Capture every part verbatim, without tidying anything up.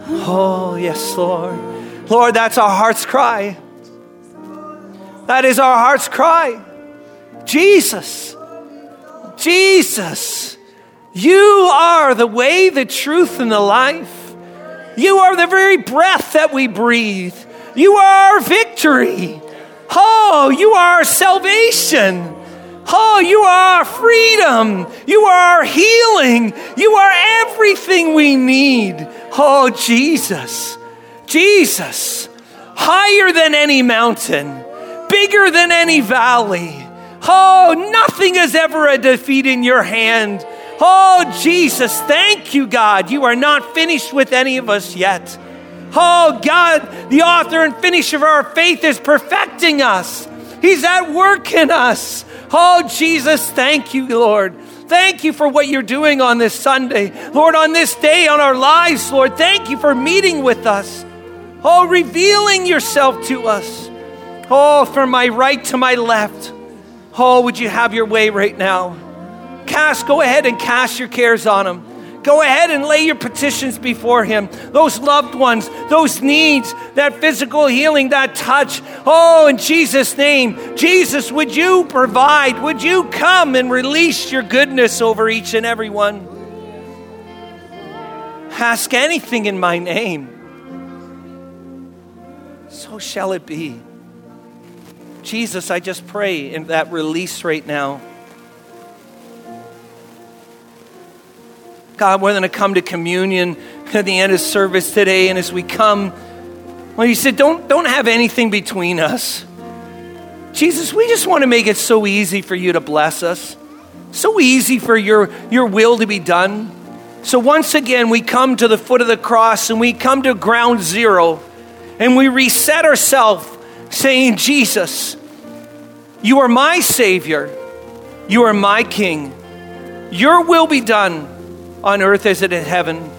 Oh, yes, Lord. Lord, that's our heart's cry. That is our heart's cry. Jesus, Jesus, you are the way, the truth, and the life. You are the very breath that we breathe. You are our victory. Oh, you are our salvation. Oh, you are our freedom. You are our healing. You are everything we need. Oh, Jesus, Jesus, higher than any mountain, bigger than any valley. Oh, nothing is ever a defeat in your hand. Oh, Jesus, thank you, God. You are not finished with any of us yet. Oh, God, the author and finisher of our faith is perfecting us. He's at work in us. Oh, Jesus, thank you, Lord. Thank you for what you're doing on this Sunday. Lord, on this day, on our lives, Lord, thank you for meeting with us. Oh, revealing yourself to us. Oh, from my right to my left. Oh, would you have your way right now? Cast, go ahead and cast your cares on him. Go ahead and lay your petitions before him. Those loved ones, those needs, that physical healing, that touch. Oh, in Jesus' name, Jesus, would you provide? Would you come and release your goodness over each and every one? Ask anything in my name. So shall it be. Jesus, I just pray in that release right now. God, we're going to come to communion at the end of service today. And as we come, well, you said, don't, don't have anything between us. Jesus, we just want to make it so easy for you to bless us. So easy for your, your will to be done. So once again, we come to the foot of the cross and we come to ground zero. And we reset ourselves saying, Jesus, you are my Savior. You are my King. Your will be done on earth as it is in heaven.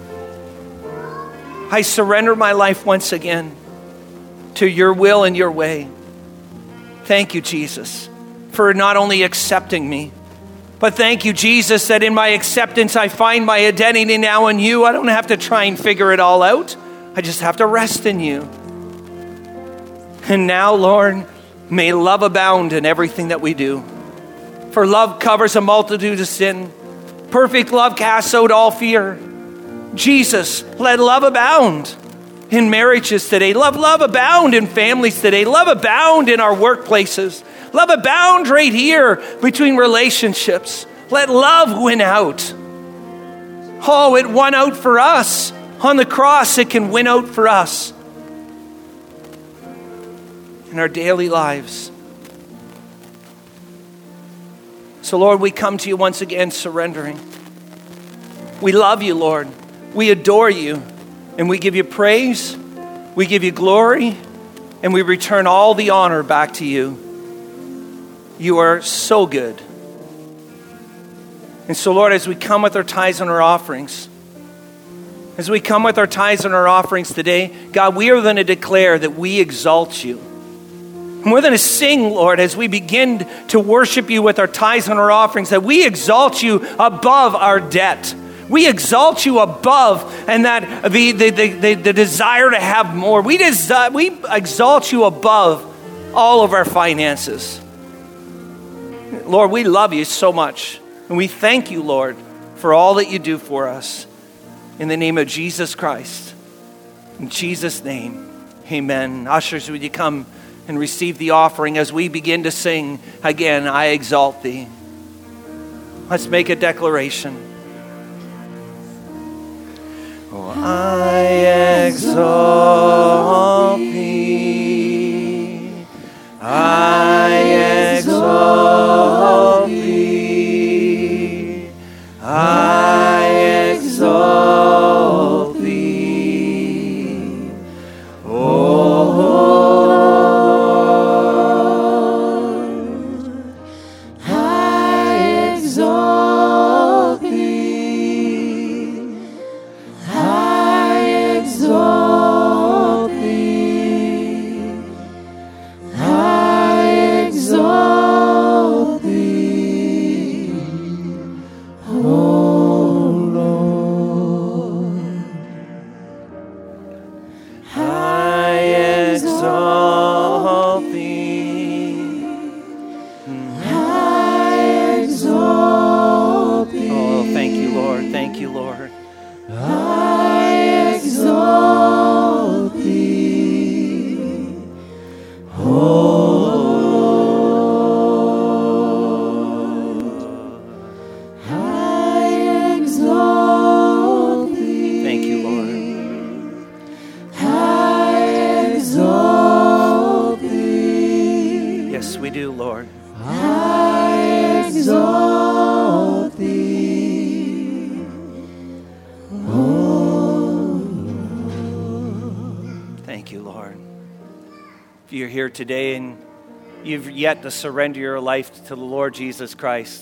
I surrender my life once again to your will and your way. Thank you, Jesus, for not only accepting me, but thank you, Jesus, that in my acceptance I find my identity now in you. I don't have to try and figure it all out. I just have to rest in you. And now, Lord, may love abound in everything that we do. For love covers a multitude of sin. Perfect love casts out all fear. Jesus, let love abound in marriages today. Love, love abound in families today. Love abound in our workplaces. Love abound right here between relationships. Let love win out. Oh, it won out for us. On the cross, it can win out for us in our daily lives. So, Lord, we come to you once again surrendering. We love you, Lord. We adore you. And we give you praise. We give you glory. And we return all the honor back to you. You are so good. And so, Lord, as we come with our tithes and our offerings, as we come with our tithes and our offerings today, God, we are going to declare that we exalt you. And we're going to sing, Lord, as we begin to worship you with our tithes and our offerings, that we exalt you above our debt. We exalt you above and that the, the, the, the, the desire to have more. We, desi- we exalt you above all of our finances. Lord, we love you so much. And we thank you, Lord, for all that you do for us. In the name of Jesus Christ. In Jesus' name, amen. Ushers, would you come and receive the offering as we begin to sing again, I exalt thee. Let's make a declaration. Oh, I exalt thee. I exalt thee. I exalt thee. Oh, exalt we do, Lord. I exalt thee, oh Lord. Thank you, Lord. If you're here today and you've yet to surrender your life to the Lord Jesus Christ,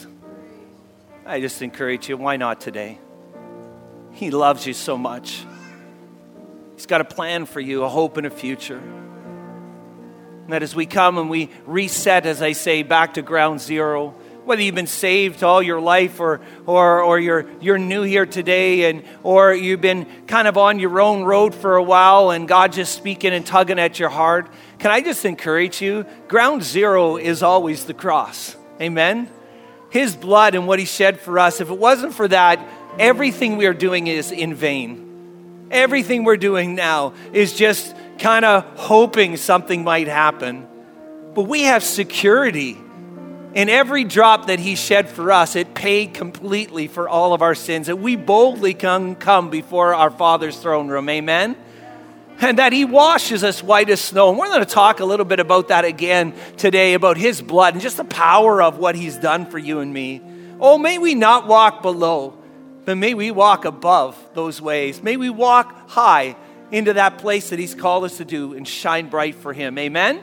I just encourage you, why not today? He loves you so much. He's got a plan for you, a hope and a future. And that as we come and we reset, as I say, back to ground zero, whether you've been saved all your life or or or you're you're new here today, and or you've been kind of on your own road for a while and God just speaking and tugging at your heart, can I just encourage you, ground zero is always the cross. Amen? His blood and what he shed for us, if it wasn't for that, everything we are doing is in vain. Everything we're doing now is just kind of hoping something might happen. But we have security. In every drop that he shed for us, it paid completely for all of our sins. That we boldly can come before our Father's throne room. Amen? And that he washes us white as snow. And we're going to talk a little bit about that again today, about his blood and just the power of what he's done for you and me. Oh, may we not walk below, but may we walk above those ways. May we walk high into that place that he's called us to do and shine bright for him. Amen?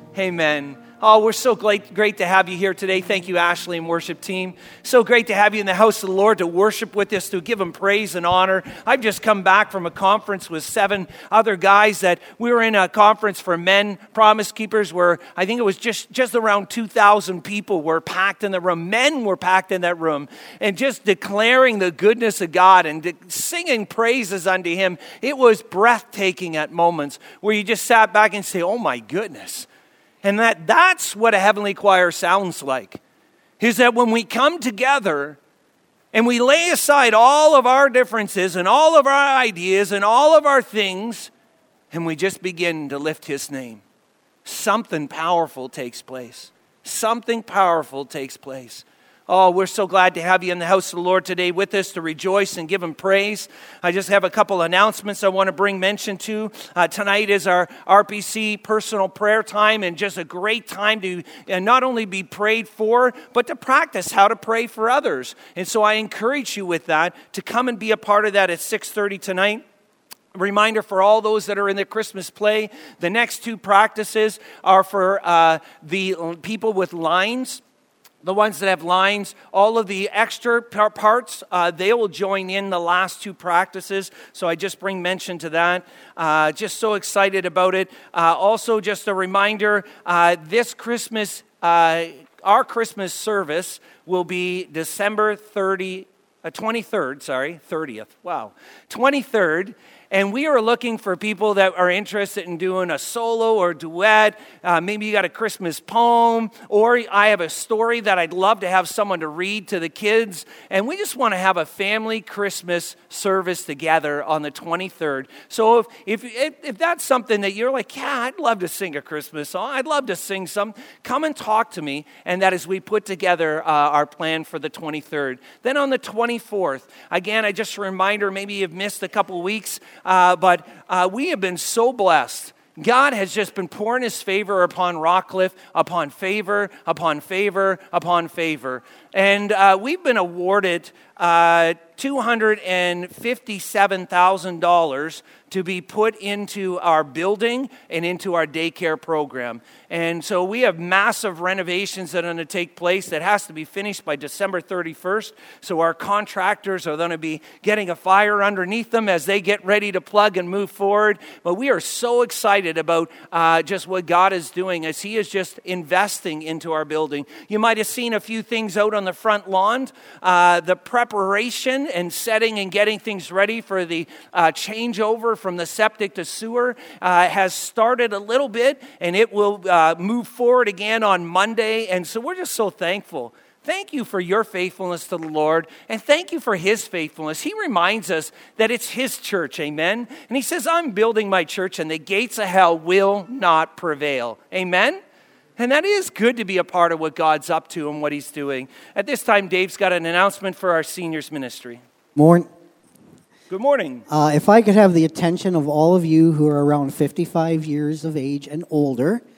Amen. Oh, we're so great, great to have you here today. Thank you, Ashley and worship team. So great to have you in the house of the Lord to worship with us, to give him praise and honor. I've just come back from a conference with seven other guys that we were in a conference for men, Promise Keepers, where I think it was just, just around two thousand people were packed in the room. Men were packed in that room and just declaring the goodness of God and de- singing praises unto him. It was breathtaking at moments where you just sat back and say, oh my goodness. And that that's what a heavenly choir sounds like, is that when we come together and we lay aside all of our differences and all of our ideas and all of our things, and we just begin to lift his name, something powerful takes place. Something powerful takes place. Oh, we're so glad to have you in the house of the Lord today with us to rejoice and give him praise. I just have a couple announcements I want to bring mention to. Uh, tonight is our R P C personal prayer time, and just a great time to uh, not only be prayed for, but to practice how to pray for others. And so I encourage you with that to come and be a part of that at six thirty tonight. Reminder for all those that are in the Christmas play, the next two practices are for uh, the people with lines. The ones that have lines, all of the extra parts, uh, they will join in the last two practices. So I just bring mention to that. Uh, just so excited about it. Uh, also, just a reminder, uh, this Christmas, uh, our Christmas service will be December thirtieth, uh, twenty-third, sorry, thirtieth. Wow, twenty-third. And we are looking for people that are interested in doing a solo or duet. Uh, maybe you got a Christmas poem, or I have a story that I'd love to have someone to read to the kids. And we just want to have a family Christmas service together on the twenty-third. So if, if, if, if that's something that you're like, yeah, I'd love to sing a Christmas song. I'd love to sing some. Come and talk to me. And that is we put together uh, our plan for the twenty-third. Then on the twenty-fourth, again, I just a reminder, maybe you've missed a couple weeks. Uh, but uh, we have been so blessed. God has just been pouring his favor upon Rockcliffe, upon favor, upon favor, upon favor. And uh, we've been awarded uh, two hundred fifty-seven thousand dollars to be put into our building and into our daycare program. And so we have massive renovations that are going to take place that has to be finished by December thirty-first. So our contractors are going to be getting a fire underneath them as they get ready to plug and move forward. But we are so excited about uh, just what God is doing as he is just investing into our building. You might have seen a few things out on the front lawn. Uh, the preparation and setting and getting things ready for the uh, changeover from the septic to sewer uh, has started a little bit, and it will uh, move forward again on Monday. And so we're just so thankful. Thank you for your faithfulness to the Lord, and thank you for his faithfulness. He reminds us that it's his church, amen? And he says, I'm building my church, and the gates of hell will not prevail, amen? And that is good to be a part of what God's up to and what he's doing. At this time, Dave's got an announcement for our seniors ministry. Morning. Good morning. Uh, if I could have the attention of all of you who are around fifty-five years of age and older,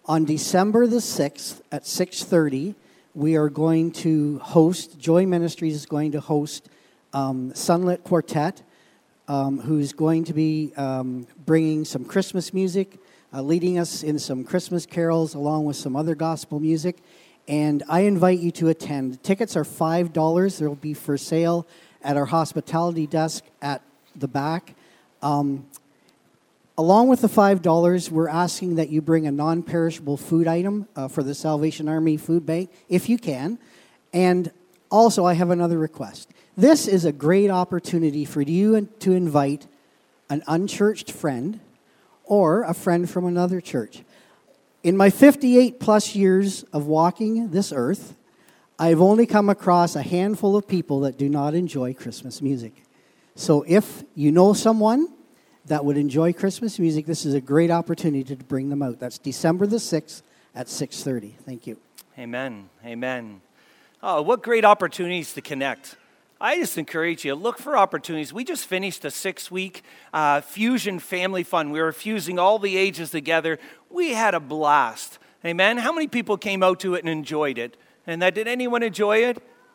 On December the sixth at six thirty, we are going to host, Joy Ministries is going to host um, Sunlit Quartet, um, who's going to be um, bringing some Christmas music, uh, leading us in some Christmas carols along with some other gospel music. And I invite you to attend. Tickets are five dollars. They'll be for sale at our hospitality desk at the back. Um, along with the five dollars, we're asking that you bring a non-perishable food item uh, for the Salvation Army Food Bank, if you can. And also, I have another request. This is a great opportunity for you to invite an unchurched friend or a friend from another church. In my fifty-eight plus years of walking this earth, I've only come across a handful of people that do not enjoy Christmas music. So if you know someone that would enjoy Christmas music, this is a great opportunity to bring them out. That's December the sixth at six thirty. Thank you. Amen. Amen. Oh, what great opportunities to connect. I just encourage you, look for opportunities. We just finished a six-week uh, Fusion Family Fun. We were fusing all the ages together. We had a blast. Amen. How many people came out to it and enjoyed it? And that, did anyone enjoy it?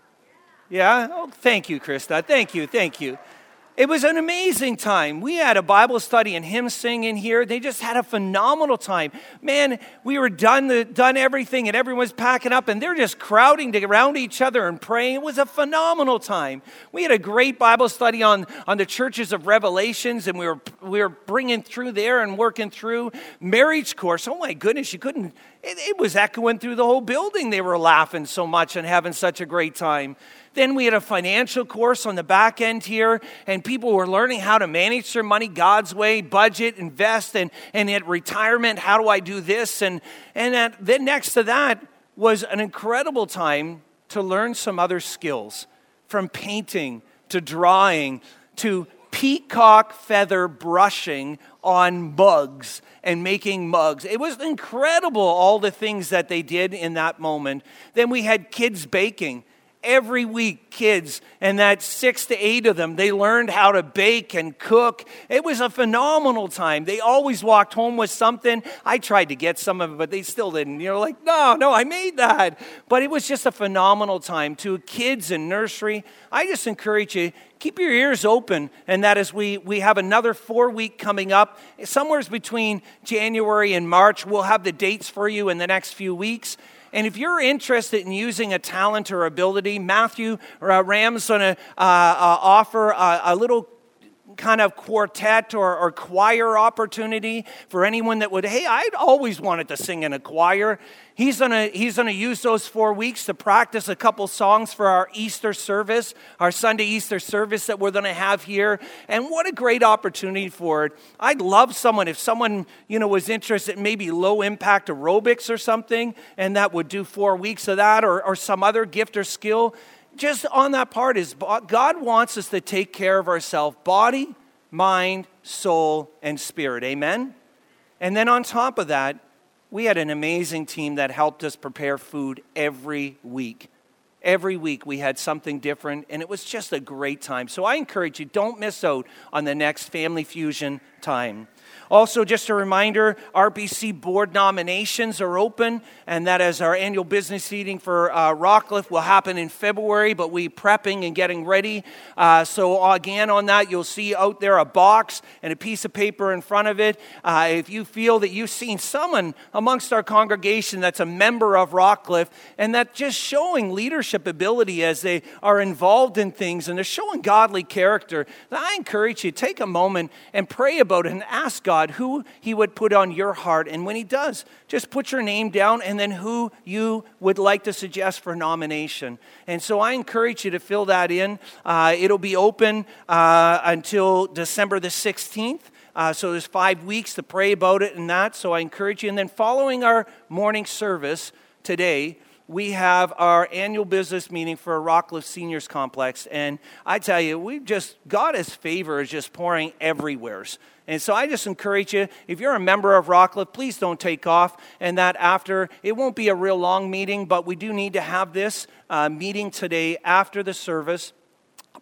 Yeah? Oh, thank you, Krista. Thank you, thank you. It was an amazing time. We had a Bible study and hymn singing here. They just had a phenomenal time. Man, we were done the, done everything, and everyone's packing up, and they're just crowding to, around each other and praying. It was a phenomenal time. We had a great Bible study on, on the churches of Revelations, and we were we were bringing through there and working through marriage course. Oh my goodness, you couldn't. It, it was echoing through the whole building. They were laughing so much and having such a great time. Then we had a financial course on the back end here, and people were learning how to manage their money God's way, budget, invest, and, and at retirement, how do I do this? And, and at, then next to that was an incredible time to learn some other skills, from painting to drawing to peacock feather brushing on mugs and making mugs. It was incredible, all the things that they did in that moment. Then we had kids baking. Every week, kids, and that six to eight of them, they learned how to bake and cook. It was a phenomenal time. They always walked home with something. I tried to get some of it, but they still didn't. You're like, no, no, I made that. But it was just a phenomenal time. To kids in nursery, I just encourage you, keep your ears open, and that as we, we have another four week coming up, somewhere between January and March, we'll have the dates for you in the next few weeks. And if you're interested in using a talent or ability, Matthew uh, Ram's going to uh, uh, offer a, a little kind of quartet or, or choir opportunity for anyone that would, hey, I'd always wanted to sing in a choir. He's going to he's going to use those four weeks to practice a couple songs for our Easter service, our Sunday Easter service that we're going to have here. And what a great opportunity for it. I'd love someone, if someone, you know, was interested in maybe low impact aerobics or something, and that would do four weeks of that, or, or some other gift or skill. Just on that part is God wants us to take care of ourselves, body, mind, soul, and spirit. Amen? And then on top of that, we had an amazing team that helped us prepare food every week. Every week we had something different, and it was just a great time. So I encourage you, don't miss out on the next Family Fusion time. Also, just a reminder, R B C board nominations are open, and that is our annual business meeting for uh, Rockcliffe will happen in February, but we're prepping and getting ready. Uh, so again, on that, you'll see out there a box and a piece of paper in front of it. Uh, if you feel that you've seen someone amongst our congregation that's a member of Rockcliffe, and that just showing leadership ability as they are involved in things, and they're showing godly character, then I encourage you, take a moment and pray about it and ask God who he would put on your heart. And when he does, just put your name down and then who you would like to suggest for nomination. And so I encourage you to fill that in. Uh, it'll be open uh, until December the sixteenth. Uh, so there's five weeks to pray about it and that. So I encourage you. And then following our morning service today, we have our annual business meeting for Rockcliffe Seniors Complex. And I tell you, we just, God's favor is just pouring everywhere. And so I just encourage you, if you're a member of Rockcliffe, please don't take off. And that after, it won't be a real long meeting, but we do need to have this uh, meeting today after the service.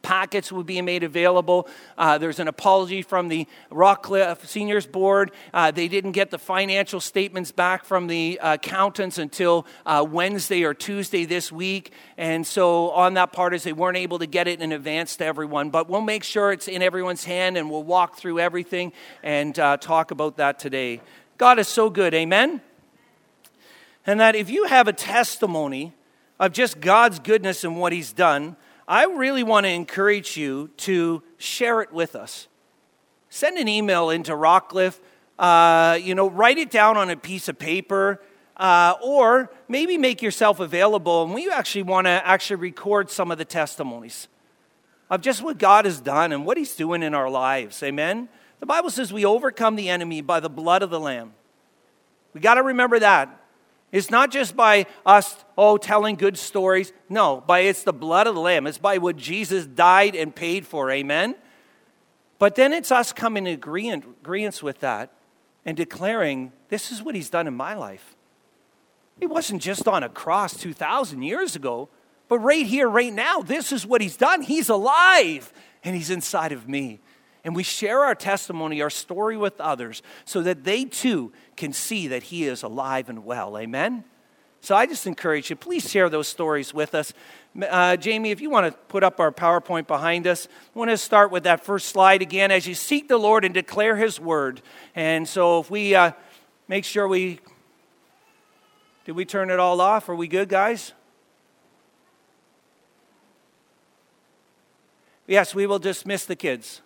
packets will be made available. Uh, there's an apology from the Rockcliffe Seniors Board. Uh, they didn't get the financial statements back from the uh, accountants until uh, Wednesday or Tuesday this week. And so on that part is they weren't able to get it in advance to everyone. But we'll make sure it's in everyone's hand, and we'll walk through everything and uh, talk about that today. God is so good, amen? And that if you have a testimony of just God's goodness and what he's done, I really want to encourage you to share it with us. Send an email into Rockcliffe, uh, you know, write it down on a piece of paper, uh, or maybe make yourself available, and we actually want to actually record some of the testimonies of just what God has done and what he's doing in our lives, amen? The Bible says we overcome the enemy by the blood of the Lamb. We got to remember that. It's not just by us, oh, telling good stories. No, by it's the blood of the Lamb. It's by what Jesus died and paid for, amen? But then it's us coming in agreement, agreement with that and declaring, this is what he's done in my life. It wasn't just on a cross two thousand years ago, but right here, right now, this is what he's done. He's alive, and he's inside of me. And we share our testimony, our story with others so that they too can see that he is alive and well. Amen? So I just encourage you, please share those stories with us. Uh, Jamie, if you want to put up our PowerPoint behind us, I want to start with that first slide again as you seek the Lord and declare his word. And so if we uh, make sure we, did we turn it all off? Are we good, guys? Yes, we will dismiss the kids.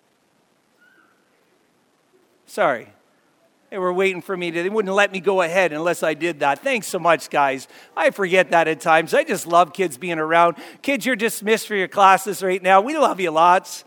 Sorry. They were waiting for me to, they wouldn't let me go ahead unless I did that. Thanks so much, guys. I forget that at times. I just love kids being around. Kids, you're dismissed for your classes right now. We love you lots.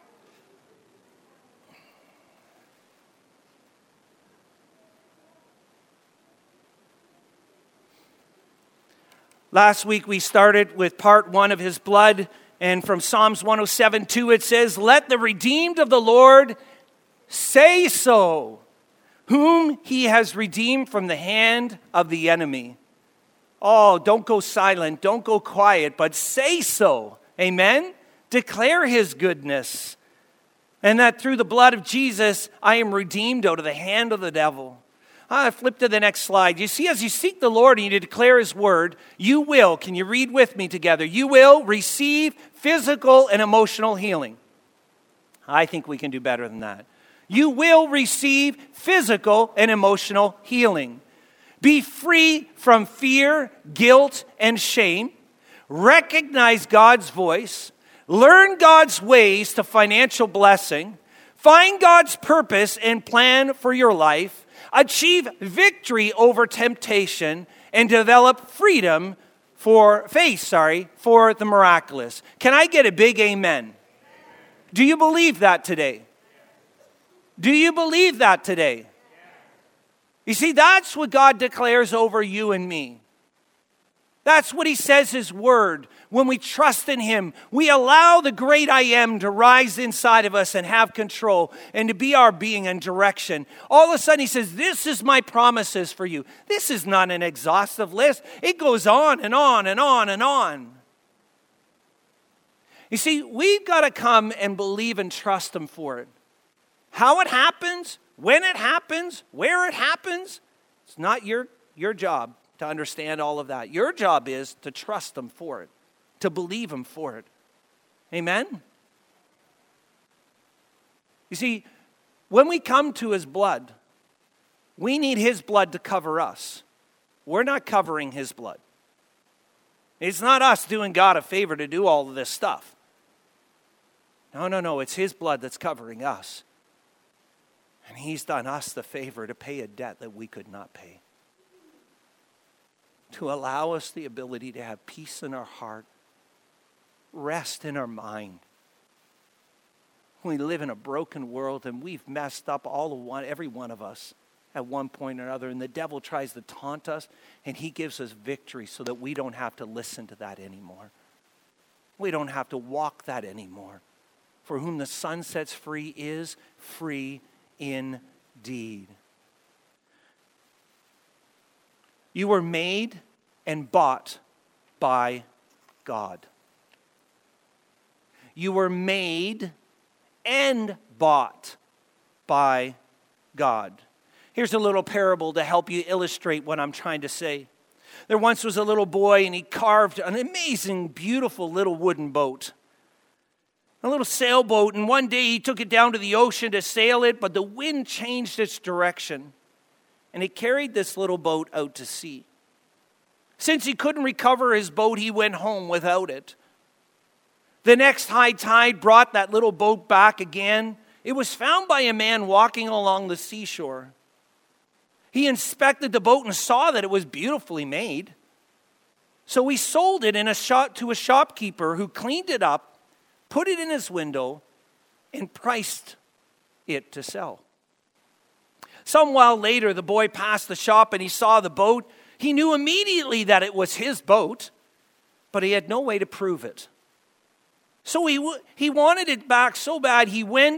Last week we started with part one of his blood, and from Psalms one oh seven two it says, "Let the redeemed of the Lord say so, whom he has redeemed from the hand of the enemy." Oh, don't go silent, don't go quiet, but say so. Amen? Declare his goodness. And that through the blood of Jesus, I am redeemed out of the hand of the devil. I flip to the next slide. You see, as you seek the Lord and you declare his word, you will, can you read with me together? You will receive physical and emotional healing. I think we can do better than that. You will receive physical and emotional healing. Be free from fear, guilt, and shame. Recognize God's voice. Learn God's ways to financial blessing. Find God's purpose and plan for your life. Achieve victory over temptation and develop freedom for faith, sorry, for the miraculous. Can I get a big amen? Do you believe that today? Do you believe that today? You see, that's what God declares over you and me. That's what he says his word. When we trust in him, we allow the great I am to rise inside of us and have control and to be our being and direction. All of a sudden he says, this is my promises for you. This is not an exhaustive list. It goes on and on and on and on. You see, we've got to come and believe and trust him for it. How it happens, when it happens, where it happens, it's not your, your job to understand all of that. Your job is to trust him for it, to believe him for it. Amen? You see, when we come to his blood, we need his blood to cover us. We're not covering his blood. It's not us doing God a favor to do all of this stuff. No, no, no. It's his blood that's covering us. And he's done us the favor to pay a debt that we could not pay. To allow us the ability to have peace in our heart, rest in our mind. We live in a broken world and we've messed up all of one, every one of us at one point or another. And the devil tries to taunt us and he gives us victory so that we don't have to listen to that anymore. We don't have to walk that anymore. For whom the Son sets free is free indeed. You were made and bought by God. You were made and bought by God. Here's a little parable to help you illustrate what I'm trying to say. There once was a little boy, and he carved an amazing, beautiful little wooden boat. A little sailboat, and one day he took it down to the ocean to sail it, but the wind changed its direction, and it carried this little boat out to sea. Since he couldn't recover his boat, he went home without it. The next high tide brought that little boat back again. It was found by a man walking along the seashore. He inspected the boat and saw that it was beautifully made. So he sold it in a shop to a shopkeeper who cleaned it up, put it in his window, and priced it to sell. Some while later, the boy passed the shop and he saw the boat. He knew immediately that it was his boat, but he had no way to prove it. So he, he wanted it back so bad, he went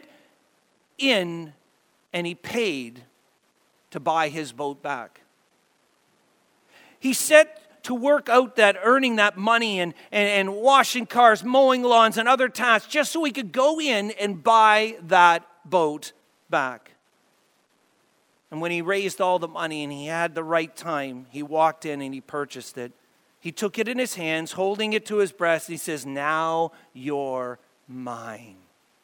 in and he paid to buy his boat back. He set to work out that earning that money and, and, and washing cars, mowing lawns, and other tasks just so he could go in and buy that boat back. And when he raised all the money and he had the right time, he walked in and he purchased it. He took it in his hands, holding it to his breast, and he says, "Now you're mine.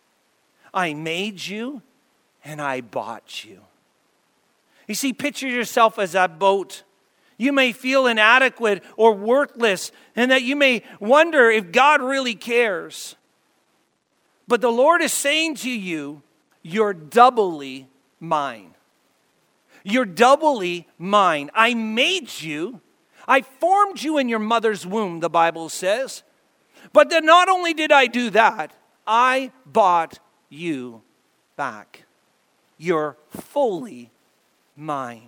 I made you and I bought you." You see, picture yourself as that boat. You may feel inadequate or worthless, and that you may wonder if God really cares. But the Lord is saying to you, you're doubly mine. You're doubly mine. I made you. I formed you in your mother's womb, the Bible says. But then not only did I do that, I bought you back. You're fully mine.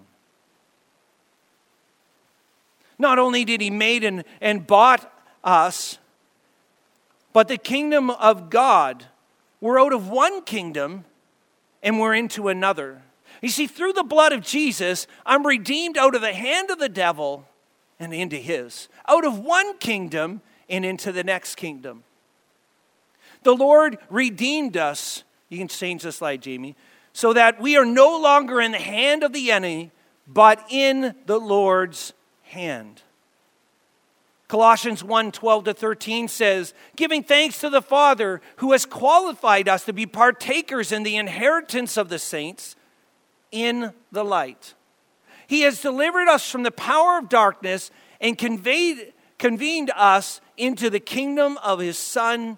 Not only did he made and, and bought us, but the kingdom of God, we're out of one kingdom and we're into another. You see, through the blood of Jesus, I'm redeemed out of the hand of the devil and into his. Out of one kingdom and into the next kingdom. The Lord redeemed us. You can change the slide, Jamie. So that we are no longer in the hand of the enemy, but in the Lord's hand. Colossians one, twelve to thirteen says, "Giving thanks to the Father who has qualified us to be partakers in the inheritance of the saints in the light. He has delivered us from the power of darkness and conveyed, convened us into the kingdom of his Son,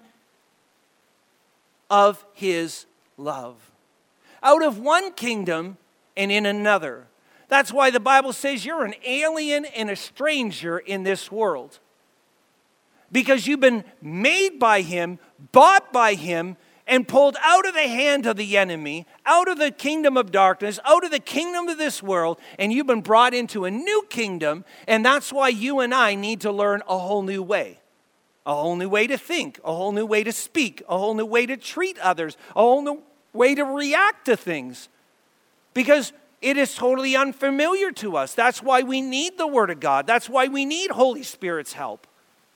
of his love." Out of one kingdom and in another. That's why the Bible says you're an alien and a stranger in this world. Because you've been made by him, bought by him, and pulled out of the hand of the enemy, out of the kingdom of darkness, out of the kingdom of this world, and you've been brought into a new kingdom, and that's why you and I need to learn a whole new way. A whole new way to think, a whole new way to speak, a whole new way to treat others, a whole new way to react to things. Because it is totally unfamiliar to us. That's why we need the Word of God. That's why we need Holy Spirit's help.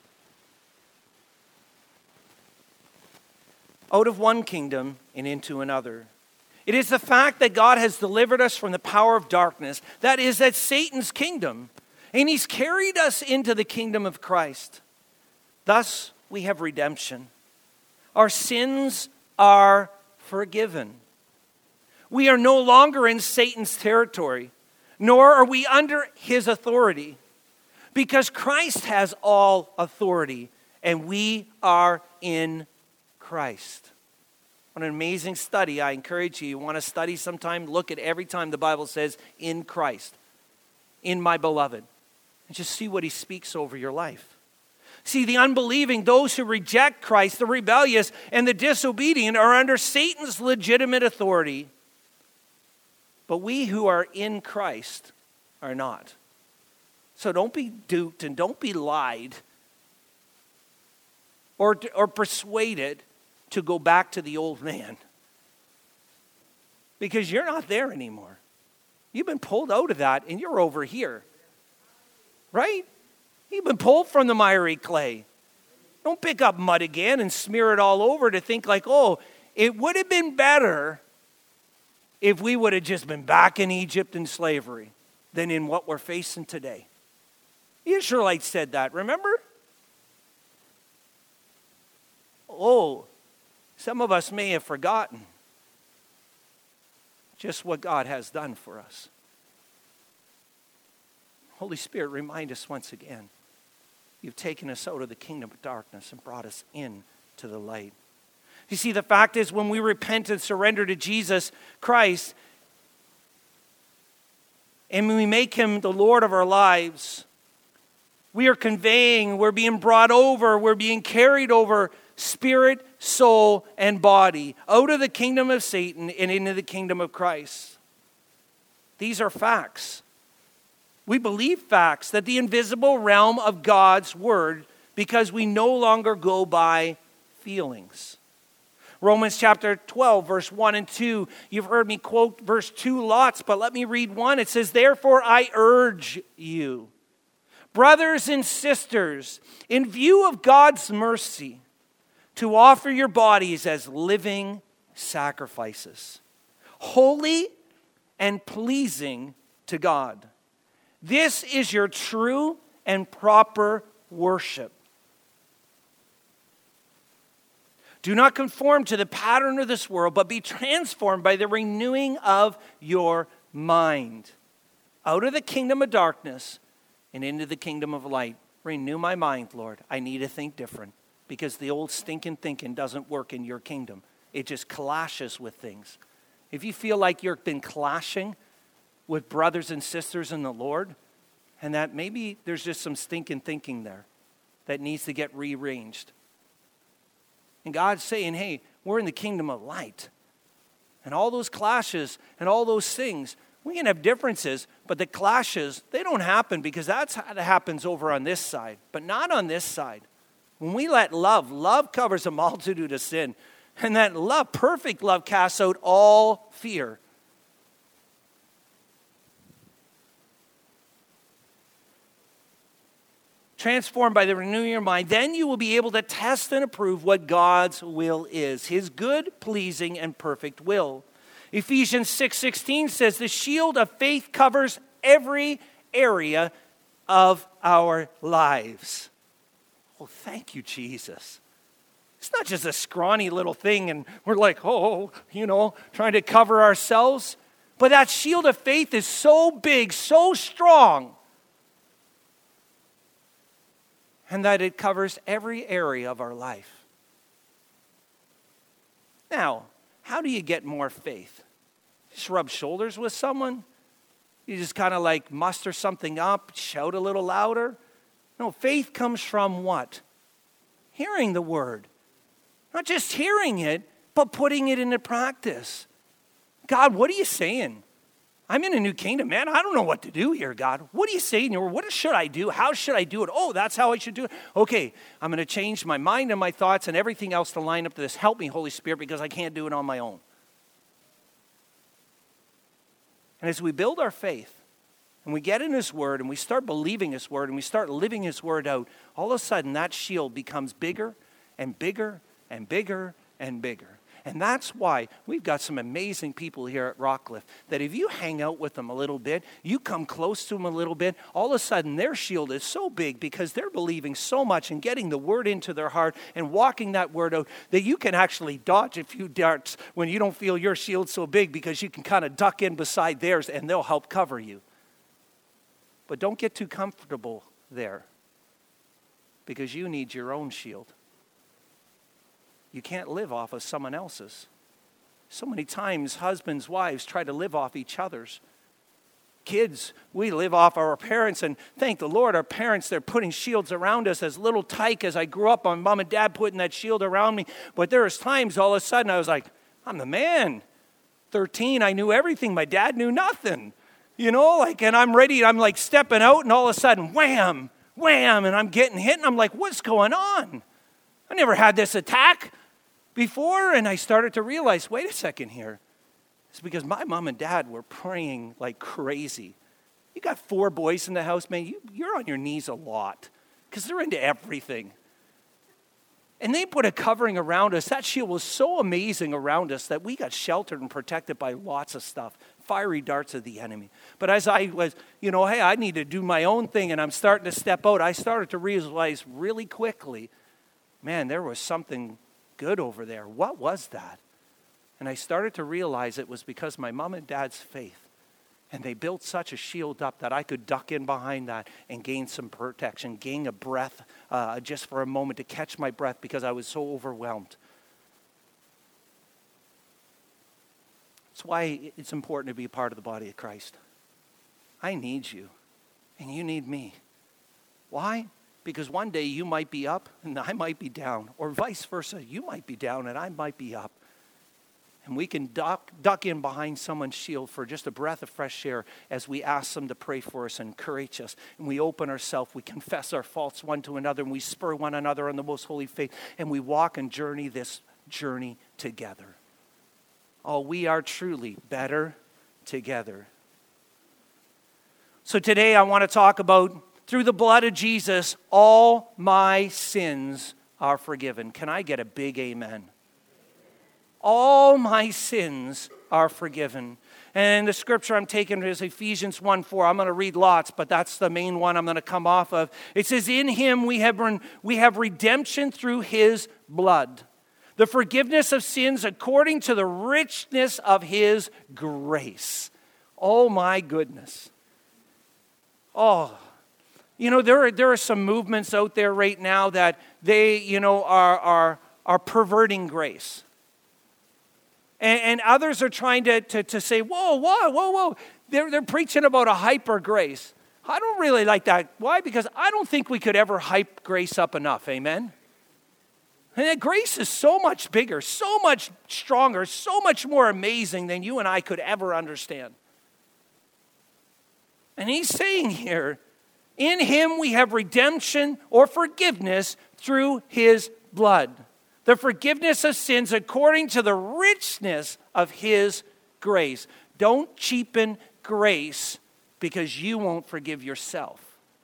Out of one kingdom and into another. It is the fact that God has delivered us from the power of darkness. That is, that Satan's kingdom. And he's carried us into the kingdom of Christ. Thus, we have redemption. Our sins are forgiven. We are no longer in Satan's territory, nor are we under his authority, because Christ has all authority, and we are in Christ. What an amazing study. I encourage you, you want to study sometime, look at every time the Bible says, in Christ, in my beloved, and just see what he speaks over your life. See, the unbelieving, those who reject Christ, the rebellious, and the disobedient are under Satan's legitimate authority. But we who are in Christ are not. So don't be duped and don't be lied or, or persuaded to go back to the old man. Because you're not there anymore. You've been pulled out of that and you're over here. Right? You've been pulled from the miry clay. Don't pick up mud again and smear it all over to think like, oh, it would have been better if we would have just been back in Egypt in slavery than in what we're facing today. The Israelites said that, remember? Oh, some of us may have forgotten just what God has done for us. Holy Spirit, remind us once again. You've taken us out of the kingdom of darkness and brought us in to the light. You see, the fact is when we repent and surrender to Jesus Christ and we make him the Lord of our lives, we are conveying, we're being brought over, we're being carried over spirit, soul, and body out of the kingdom of Satan and into the kingdom of Christ. These are facts. We believe facts, that the invisible realm of God's word, because we no longer go by feelings. Romans chapter twelve, verse one and two. You've heard me quote verse two lots, but let me read one. It says, therefore I urge you, brothers and sisters, in view of God's mercy, to offer your bodies as living sacrifices, holy and pleasing to God. This is your true and proper worship. Do not conform to the pattern of this world, but be transformed by the renewing of your mind. Out of the kingdom of darkness and into the kingdom of light. Renew my mind, Lord. I need to think different because the old stinking thinking doesn't work in your kingdom. It just clashes with things. If you feel like you've been clashing with brothers and sisters in the Lord, and that maybe there's just some stinking thinking there that needs to get rearranged. And God's saying, hey, we're in the kingdom of light. And all those clashes and all those things, we can have differences, but the clashes, they don't happen because that's how it happens over on this side, but not on this side. When we let love, love covers a multitude of sin. And that love, perfect love, casts out all fear. Transformed by the renewing of your mind, then you will be able to test and approve what God's will is, his good, pleasing, and perfect will. Ephesians six sixteen says, the shield of faith covers every area of our lives. Oh, thank you, Jesus. It's not just a scrawny little thing and we're like, oh, you know, trying to cover ourselves. But that shield of faith is so big, so strong, and that it covers every area of our life. Now, how do you get more faith? Just rub shoulders with someone? You just kind of like muster something up, shout a little louder? No, faith comes from what? Hearing the word. Not just hearing it, but putting it into practice. God, what are you saying? I'm in a new kingdom, man. I don't know what to do here, God. What are you saying? Or what should I do? How should I do it? Oh, that's how I should do it. Okay, I'm going to change my mind and my thoughts and everything else to line up to this. Help me, Holy Spirit, because I can't do it on my own. And as we build our faith, and we get in his word, and we start believing his word, and we start living his word out, all of a sudden that shield becomes bigger and bigger and bigger and bigger. And that's why we've got some amazing people here at Rockcliffe, that if you hang out with them a little bit, you come close to them a little bit, all of a sudden their shield is so big because they're believing so much and getting the word into their heart and walking that word out that you can actually dodge a few darts when you don't feel your shield so big because you can kind of duck in beside theirs and they'll help cover you. But don't get too comfortable there because you need your own shield. You can't live off of someone else's. So many times, husbands, wives try to live off each other's. Kids, we live off our parents, and thank the Lord, our parents, they're putting shields around us. As little Tyke, as I grew up, my mom and dad putting that shield around me. But there was times, all of a sudden, I was like, I'm the man. thirteen, I knew everything. My dad knew nothing. You know, like, and I'm ready, I'm like stepping out, and all of a sudden, wham, wham, and I'm getting hit, and I'm like, what's going on? I never had this attack before, and I started to realize, wait a second here. It's because my mom and dad were praying like crazy. You got four boys in the house, man, you, you're on your knees a lot because they're into everything. And they put a covering around us. That shield was so amazing around us that we got sheltered and protected by lots of stuff, fiery darts of the enemy. But as I was, you know, hey, I need to do my own thing, and I'm starting to step out, I started to realize really quickly, man, there was something good over there. What was that? And I started to realize it was because my mom and dad's faith. And they built such a shield up that I could duck in behind that and gain some protection, gain a breath uh, just for a moment to catch my breath because I was so overwhelmed. That's why it's important to be a part of the body of Christ. I need you, and you need me. Why? Because one day you might be up and I might be down, or vice versa. You might be down and I might be up. And we can duck, duck in behind someone's shield for just a breath of fresh air as we ask them to pray for us and encourage us. And we open ourselves, we confess our faults one to another, and we spur one another on the most holy faith. And we walk and journey this journey together. Oh, we are truly better together. So today I want to talk about, through the blood of Jesus, all my sins are forgiven. Can I get a big amen? All my sins are forgiven. And the scripture I'm taking is Ephesians one four. I'm going to read lots, but that's the main one I'm going to come off of. It says, in him we have, we have redemption through his blood, the forgiveness of sins according to the richness of his grace. Oh my goodness. Oh, you know, there are, there are some movements out there right now that they, you know, are, are, are perverting grace. And, and others are trying to, to, to say, whoa, whoa, whoa, whoa. They're, they're preaching about a hyper grace. I don't really like that. Why? Because I don't think we could ever hype grace up enough. Amen? And that grace is so much bigger, so much stronger, so much more amazing than you and I could ever understand. And he's saying here, in him we have redemption or forgiveness through his blood. The forgiveness of sins according to the richness of his grace. Don't cheapen grace because you won't forgive yourself.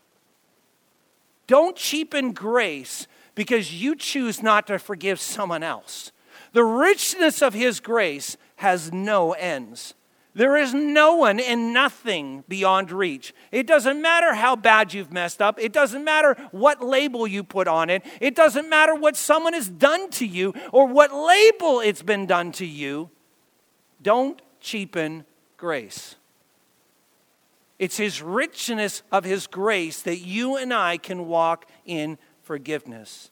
Don't cheapen grace because you choose not to forgive someone else. The richness of his grace has no ends. There is no one and nothing beyond reach. It doesn't matter how bad you've messed up. It doesn't matter what label you put on it. It doesn't matter what someone has done to you or what label it's been done to you. Don't cheapen grace. It's his richness of his grace that you and I can walk in forgiveness.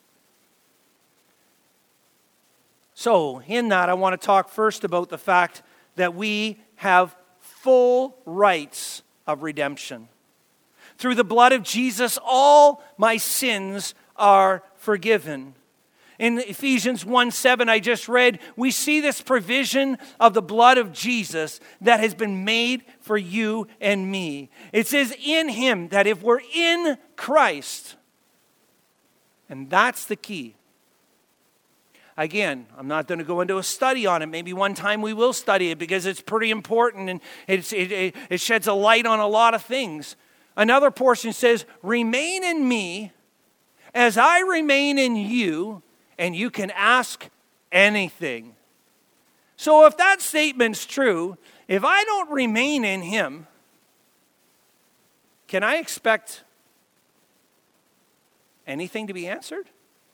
So, in that, I want to talk first about the fact that we have full rights of redemption. Through the blood of Jesus, all my sins are forgiven. In Ephesians one seven I just read, we see this provision of the blood of Jesus that has been made for you and me. It says in him that if we're in Christ, and that's the key. Again, I'm not going to go into a study on it. Maybe one time we will study it because it's pretty important and it's, it, it, it sheds a light on a lot of things. Another portion says, remain in me as I remain in you, and you can ask anything. So if that statement's true, if I don't remain in him, can I expect anything to be answered?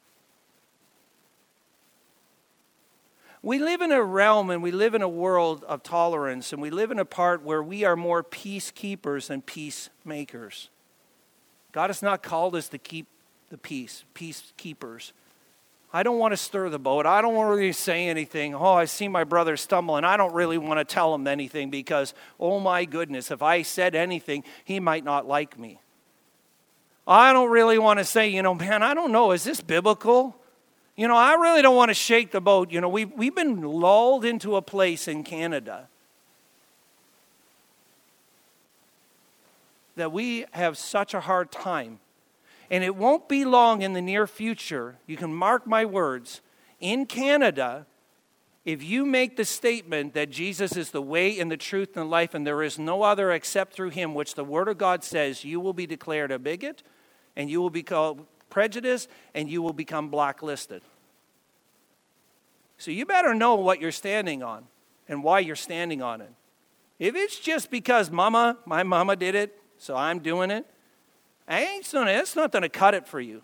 We live in a realm and we live in a world of tolerance, and we live in a part where we are more peacekeepers than peacemakers. God has not called us to keep the peace, peacekeepers. I don't want to stir the boat. I don't want to really say anything. Oh, I see my brother stumble, and I don't really want to tell him anything because, oh my goodness, if I said anything, he might not like me. I don't really want to say, you know, man, I don't know, is this biblical? You know, I really don't want to shake the boat. You know, we've, we've been lulled into a place in Canada that we have such a hard time. And it won't be long in the near future, you can mark my words, in Canada, if you make the statement that Jesus is the way and the truth and the life and there is no other except through him, which the Word of God says, you will be declared a bigot and you will be called prejudiced and you will become blacklisted. So you better know what you're standing on and why you're standing on it. If it's just because mama, my mama did it, so I'm doing it, I ain't gonna, it's not going to cut it for you.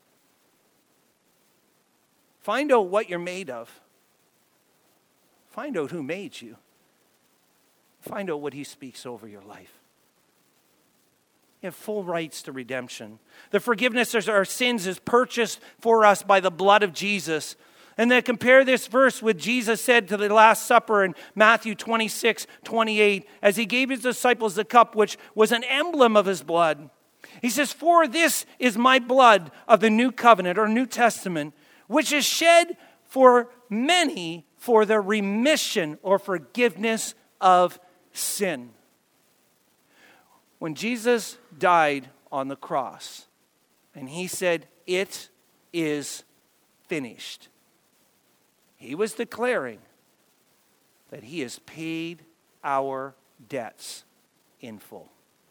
Find out what you're made of. Find out who made you. Find out what he speaks over your life. You have full rights to redemption. The forgiveness of our sins is purchased for us by the blood of Jesus. And then compare this verse with Jesus said to the Last Supper in Matthew twenty-six, twenty-eight, as he gave his disciples the cup, which was an emblem of his blood. He says, "For this is my blood of the new covenant," or New Testament, "which is shed for many for the remission or forgiveness of sin." When Jesus died on the cross and he said, "It is finished," he was declaring that he has paid our debts in full.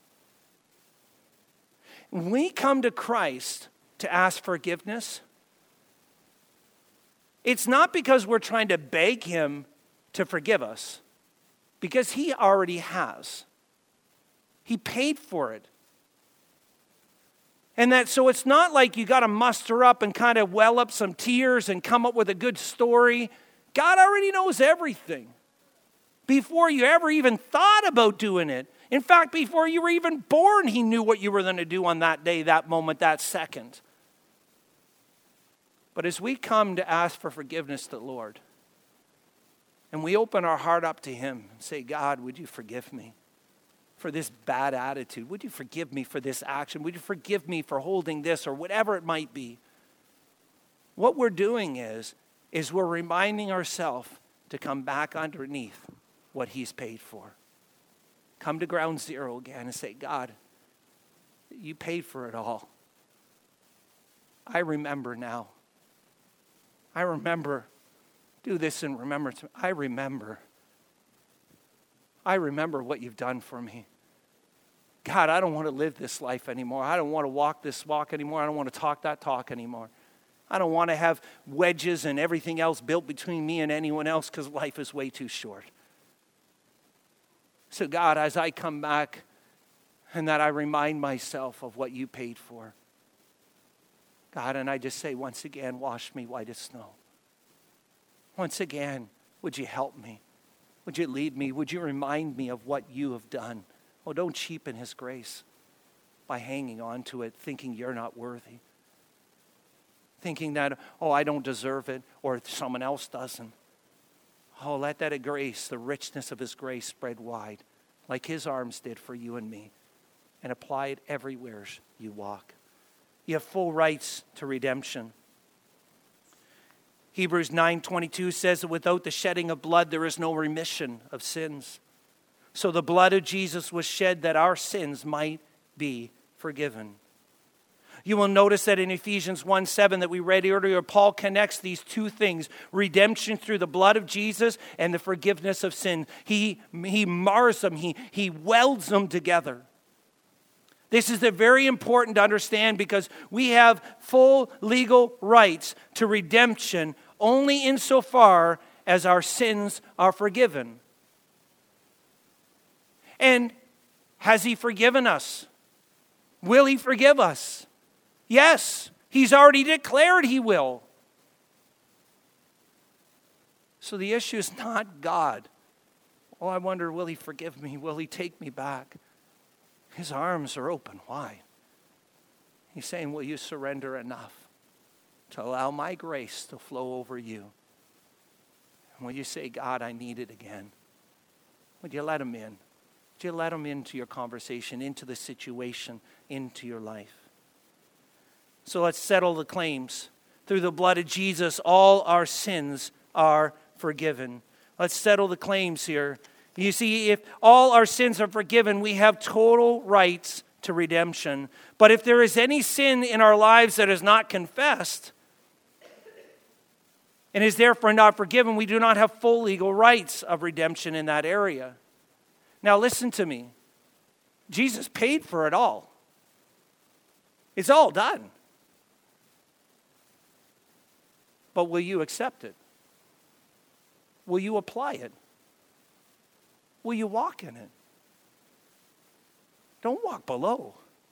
When we come to Christ to ask forgiveness, it's not because we're trying to beg him to forgive us, because he already has. He paid for it. And that, so it's not like you got to muster up and kind of well up some tears and come up with a good story. God already knows everything before you ever even thought about doing it. In fact, before you were even born, he knew what you were going to do on that day, that moment, that second. But as we come to ask for forgiveness to the Lord, and we open our heart up to him and say, "God, would you forgive me for this bad attitude? Would you forgive me for this action? Would you forgive me for holding this," or whatever it might be? What we're doing is, is we're reminding ourselves to come back underneath what he's paid for. Come to ground zero again and say, "God, you paid for it all. I remember now. I remember. Do this in remembrance. I remember. I remember what you've done for me. God, I don't want to live this life anymore. I don't want to walk this walk anymore. I don't want to talk that talk anymore. I don't want to have wedges and everything else built between me and anyone else, because life is way too short. So God, as I come back and that I remind myself of what you paid for, God, and I just say once again, wash me white as snow. Once again, would you help me? Would you lead me? Would you remind me of what you have done? Oh, don't cheapen his grace by hanging on to it, thinking you're not worthy. Thinking that, oh, I don't deserve it, or someone else doesn't. Oh, let that grace, the richness of his grace, spread wide, like his arms did for you and me, and apply it everywhere you walk. You have full rights to redemption. Hebrews nine twenty-two says that without the shedding of blood, there is no remission of sins. So the blood of Jesus was shed that our sins might be forgiven. You will notice that in Ephesians one seven that we read earlier, Paul connects these two things, redemption through the blood of Jesus and the forgiveness of sin. He, he mars them, he, he welds them together. This is very important to understand, because we have full legal rights to redemption only insofar as our sins are forgiven. And has he forgiven us? Will he forgive us? Yes, he's already declared he will. So the issue is not God. Oh, I wonder, will he forgive me? Will he take me back? His arms are open wide. He's saying, will you surrender enough to allow my grace to flow over you? And will you say, God, I need it again? Would you let him in? Would you let him into your conversation, into the situation, into your life? So let's settle the claims. Through the blood of Jesus, all our sins are forgiven. Let's settle the claims here. You see, if all our sins are forgiven, we have total rights to redemption. But if there is any sin in our lives that is not confessed and is therefore not forgiven, we do not have full legal rights of redemption in that area. Now listen to me. Jesus paid for it all. It's all done. But will you accept it? will you apply it? Will you walk in it? Don't walk below.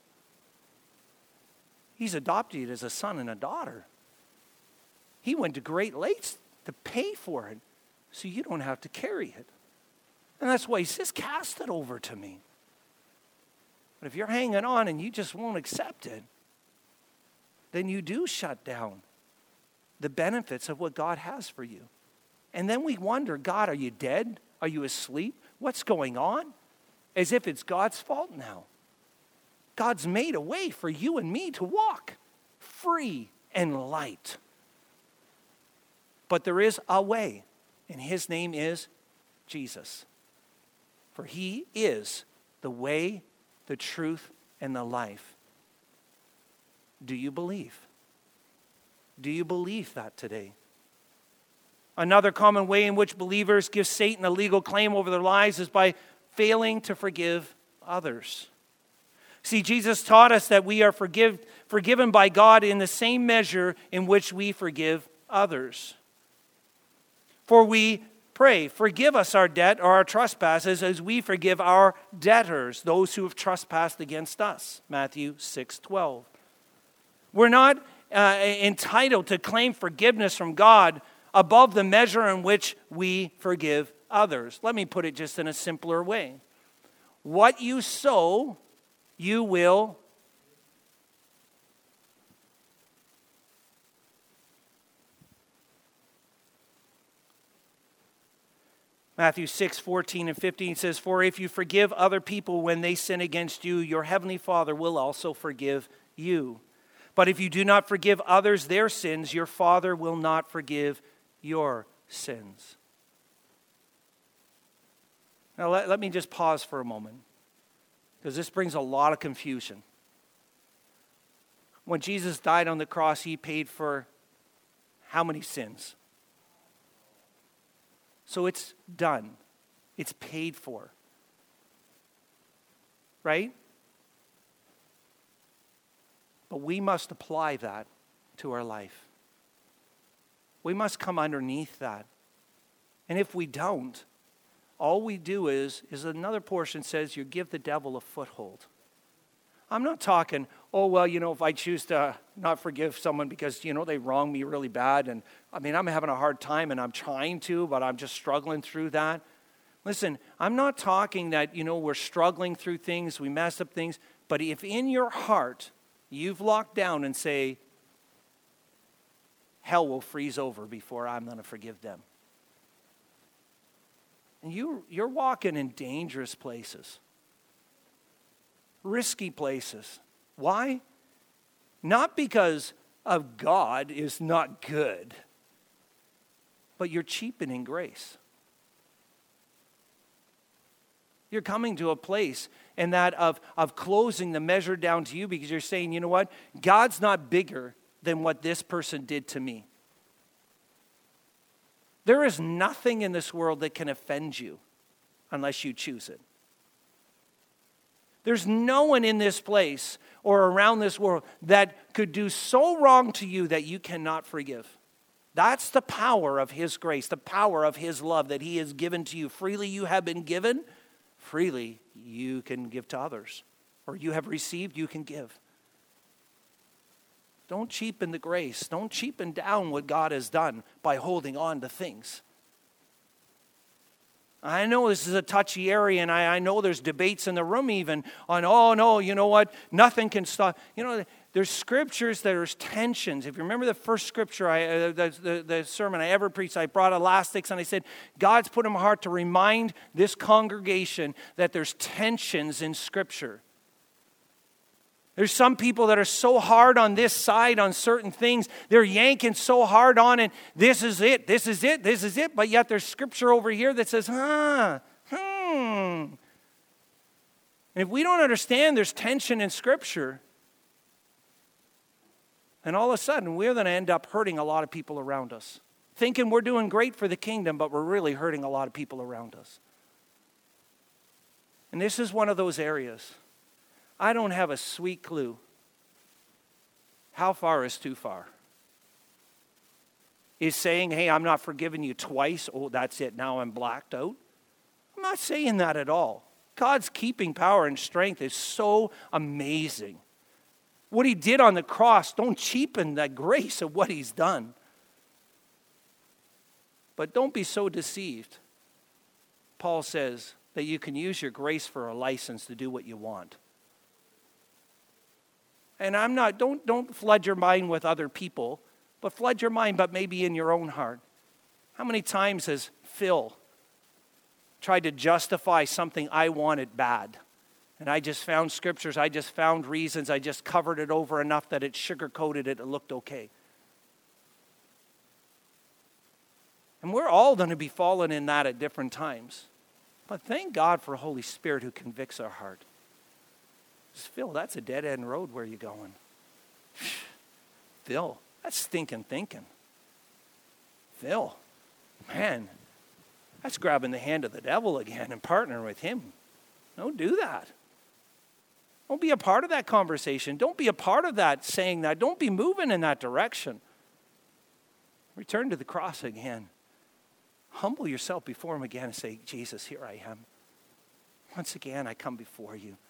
He's adopted you as a son and a daughter. He went to great lengths to pay for it so you don't have to carry it. And that's why he says, cast it over to me. But if you're hanging on and you just won't accept it, then you do shut down the benefits of what God has for you. And then we wonder, God, are you dead? Are you asleep? What's going on? As if it's God's fault now. God's made a way for you and me to walk free and light. But there is a way, and his name is Jesus. For he is the way, the truth, and the life. Do you believe? Do you believe that today? Another common way in which believers give Satan a legal claim over their lives is by failing to forgive others. See, Jesus taught us that we are forgive, forgiven by God in the same measure in which we forgive others. For we pray, forgive us our debt or our trespasses as we forgive our debtors, those who have trespassed against us. Matthew six twelve. We're not uh, entitled to claim forgiveness from God above the measure in which we forgive others. Let me put it just in a simpler way. What you sow, you will Matthew six fourteen and fifteen says, for if you forgive other people when they sin against you, your heavenly Father will also forgive you. But if you do not forgive others their sins, your Father will not forgive your sins. Now let, let me just pause for a moment, because this brings a lot of confusion. When Jesus died on the cross, he paid for how many sins? So it's done. It's paid for. Right? But we must apply that to our life. We must come underneath that. And if we don't, all we do is, is another portion says you give the devil a foothold. I'm not talking, oh, well, you know, if I choose to not forgive someone because, you know, they wronged me really bad, and I mean, I'm having a hard time and I'm trying to, but I'm just struggling through that. Listen, I'm not talking that, you know, we're struggling through things, we mess up things, but if in your heart you've locked down and say, hell will freeze over before I'm going to forgive them. And you, you're walking in dangerous places. Risky places. Why? Not because of God is not good, but you're cheapening grace. You're coming to a place in that of, of closing the measure down to you because you're saying, you know what? God's not bigger than what this person did to me. There is nothing in this world that can offend you unless you choose it. There's no one in this place or around this world that could do so wrong to you that you cannot forgive. That's the power of his grace, the power of his love that he has given to you. Freely you have been given, freely you can give to others. Or you have received, you can give. Don't cheapen the grace. Don't cheapen down what God has done by holding on to things. I know this is a touchy area, and I, I know there's debates in the room even on, oh, no, you know what? Nothing can stop. You know, there's scriptures, there's tensions. If you remember the first scripture, I, uh, the, the, the sermon I ever preached, I brought elastics, and I said, God's put in my heart to remind this congregation that there's tensions in Scripture. There's some people that are so hard on this side on certain things. They're yanking so hard on it. This is it. This is it. This is it. But yet there's scripture over here that says, huh, hmm. And if we don't understand there's tension in scripture, then all of a sudden we're going to end up hurting a lot of people around us. Thinking we're doing great for the kingdom, but we're really hurting a lot of people around us. And this is one of those areas. I don't have a sweet clue. How far is too far? is saying, hey, I'm not forgiving you twice. Oh, that's it. Now I'm blacked out. I'm not saying that at all. God's keeping power and strength is so amazing. What he did on the cross, don't cheapen the grace of what he's done. But don't be so deceived. Paul says that you can use your grace for a license to do what you want. And I'm not, don't, don't flood your mind with other people, but flood your mind, but maybe in your own heart. How many times has Phil tried to justify something I wanted bad? And I just found scriptures, I just found reasons, I just covered it over enough that it sugar-coated it, it looked okay. And we're all going to be falling in that at different times. But thank God for Holy Spirit who convicts our heart. Just, Phil, that's a dead-end road. Where are you going? Phil, that's stinking thinking. Phil, man, that's grabbing the hand of the devil again and partnering with him. Don't do that. Don't be a part of that conversation. Don't be a part of that saying that. Don't be moving in that direction. Return to the cross again. Humble yourself before him again and say, Jesus, here I am. Once again, I come before you.